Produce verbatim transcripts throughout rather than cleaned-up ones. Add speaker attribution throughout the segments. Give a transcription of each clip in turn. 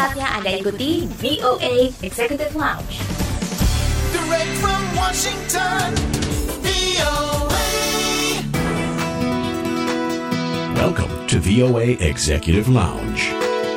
Speaker 1: saatnya Anda ikuti V O A Executive Lounge.
Speaker 2: Direct from Washington, V O A.
Speaker 3: Welcome to V O A Executive Lounge.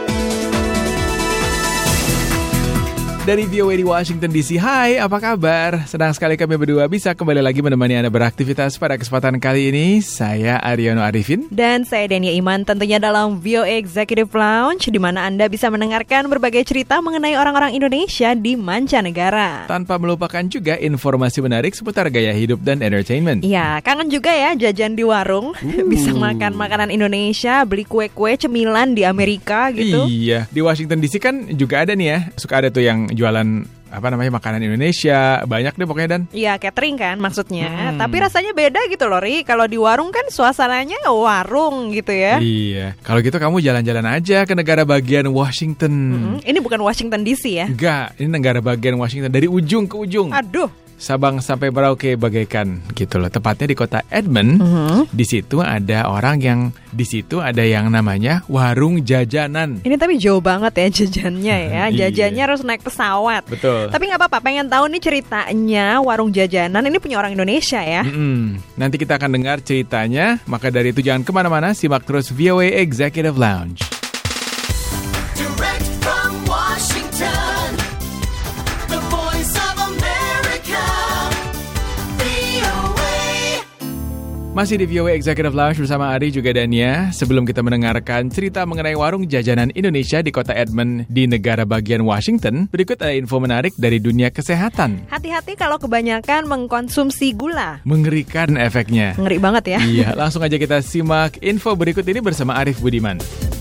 Speaker 4: Dari V O A di Washington D C, hai, apa kabar? Senang sekali kami berdua bisa kembali lagi menemani Anda beraktivitas pada kesempatan kali ini. Saya Aryono Arifin.
Speaker 5: Dan saya Dania Iman, tentunya dalam V O A Executive Lounge, di mana Anda bisa mendengarkan berbagai cerita mengenai orang-orang Indonesia di mancanegara.
Speaker 4: Tanpa melupakan juga informasi menarik seputar gaya hidup dan entertainment.
Speaker 5: Ya, kangen juga ya jajan di warung. Uh. Bisa makan makanan Indonesia, beli kue-kue cemilan di Amerika gitu.
Speaker 4: Iya, di Washington D C kan juga ada nih ya, suka ada tuh yang jualan apa namanya makanan Indonesia, banyak deh pokoknya Dan.
Speaker 5: Iya, catering kan maksudnya. Hmm. Tapi rasanya beda gitu loh, Ri. Kalau di warung kan suasananya warung gitu ya.
Speaker 4: Iya. Kalau gitu kamu jalan-jalan aja ke negara bagian Washington.
Speaker 5: Hmm. Ini bukan Washington D C ya?
Speaker 4: Enggak, ini negara bagian Washington dari ujung ke ujung.
Speaker 5: Aduh.
Speaker 4: Sabang sampai Merauke bagaikan gitu loh. Tepatnya di kota Edmond. Uh-huh. Di situ ada orang yang di situ ada yang namanya warung jajanan.
Speaker 5: Ini tapi jauh banget ya jajannya ya. Jajannya harus naik pesawat.
Speaker 4: Betul.
Speaker 5: Tapi nggak apa-apa. Pengen tahu nih ceritanya warung jajanan ini punya orang Indonesia ya.
Speaker 4: Mm-mm. Nanti kita akan dengar ceritanya. Maka dari itu jangan kemana-mana. Simak terus V O A Executive Lounge.
Speaker 2: Direct from Washington, the voice of America, V O A.
Speaker 4: Masih di V O A Executive Lounge bersama Ari juga Dania. Sebelum kita mendengarkan cerita mengenai warung jajanan Indonesia di kota Edmond di negara bagian Washington, berikut ada info menarik dari dunia kesehatan.
Speaker 5: Hati-hati kalau kebanyakan mengkonsumsi gula.
Speaker 4: Mengerikan efeknya.
Speaker 5: Ngeri banget ya.
Speaker 4: Iya, langsung aja kita simak info berikut ini bersama Arif Budiman.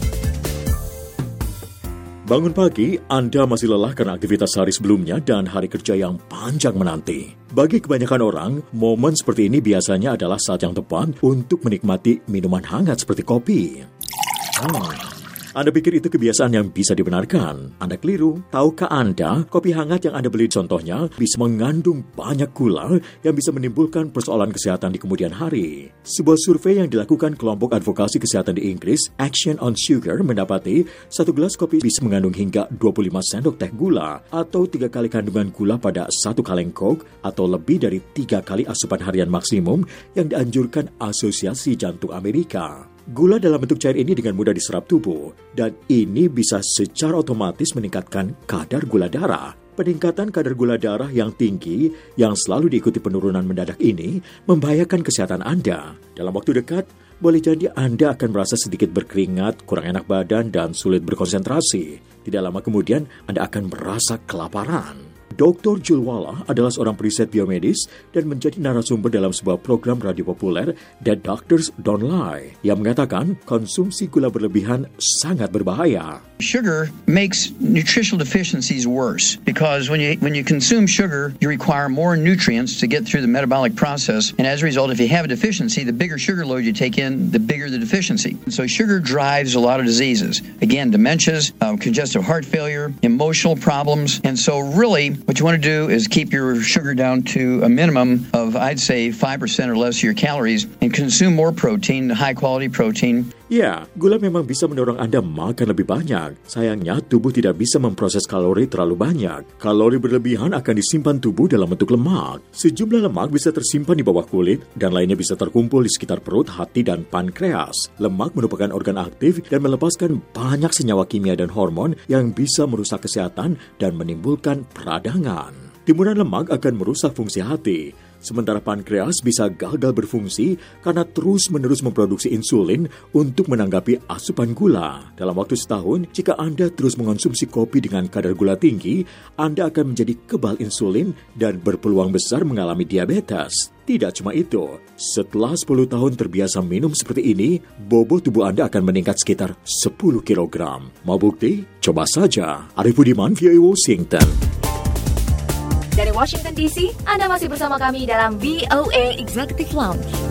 Speaker 6: Bangun pagi, Anda masih lelah karena aktivitas hari sebelumnya dan hari kerja yang panjang menanti. Bagi kebanyakan orang, momen seperti ini biasanya adalah saat yang tepat untuk menikmati minuman hangat seperti kopi. Hmm. Anda pikir itu kebiasaan yang bisa dibenarkan? Anda keliru. Tahukah Anda, kopi hangat yang Anda beli contohnya bisa mengandung banyak gula yang bisa menimbulkan persoalan kesehatan di kemudian hari. Sebuah survei yang dilakukan kelompok advokasi kesehatan di Inggris, Action on Sugar, mendapati satu gelas kopi bisa mengandung hingga dua puluh lima sendok teh gula atau tiga kali kandungan gula pada satu kaleng Coke atau lebih dari tiga kali asupan harian maksimum yang dianjurkan Asosiasi Jantung Amerika. Gula dalam bentuk cair ini dengan mudah diserap tubuh, dan ini bisa secara otomatis meningkatkan kadar gula darah. Peningkatan kadar gula darah yang tinggi yang selalu diikuti penurunan mendadak ini membahayakan kesehatan Anda. Dalam waktu dekat, boleh jadi Anda akan merasa sedikit berkeringat, kurang enak badan, dan sulit berkonsentrasi. Tidak lama kemudian, Anda akan merasa kelaparan. doktor Jules Walla adalah seorang periset biomedis dan menjadi narasumber dalam sebuah program radio populer, Dead Doctors Don't Lie, yang mengatakan konsumsi gula berlebihan sangat berbahaya.
Speaker 7: Sugar makes nutritional deficiencies worse because when you when you consume sugar, you require more nutrients to get through the metabolic process, and as a result, if you have a deficiency, the bigger sugar load you take in, the bigger the deficiency. So sugar drives a lot of diseases. Again, dementias, um, congestive heart failure, emotional problems, and so really, what you want to do is keep your sugar down to a minimum of, I'd say, five percent or less of your calories and consume more protein, high-quality protein.
Speaker 6: Ya, gula memang bisa mendorong Anda makan lebih banyak. Sayangnya, tubuh tidak bisa memproses kalori terlalu banyak. Kalori berlebihan akan disimpan tubuh dalam bentuk lemak. Sejumlah lemak bisa tersimpan di bawah kulit, dan lainnya bisa terkumpul di sekitar perut, hati, dan pankreas. Lemak merupakan organ aktif dan melepaskan banyak senyawa kimia dan hormon yang bisa merusak kesehatan dan menimbulkan peradangan. Timbunan lemak akan merusak fungsi hati, sementara pankreas bisa gagal berfungsi karena terus-menerus memproduksi insulin untuk menanggapi asupan gula. Dalam waktu setahun, jika Anda terus mengonsumsi kopi dengan kadar gula tinggi, Anda akan menjadi kebal insulin dan berpeluang besar mengalami diabetes. Tidak cuma itu, setelah sepuluh tahun terbiasa minum seperti ini, bobot tubuh Anda akan meningkat sekitar sepuluh kilogram. Mau bukti? Coba saja. Arif Budiman, V O A Washington.
Speaker 1: Dari Washington D C, Anda masih bersama kami dalam V O A Executive Lounge.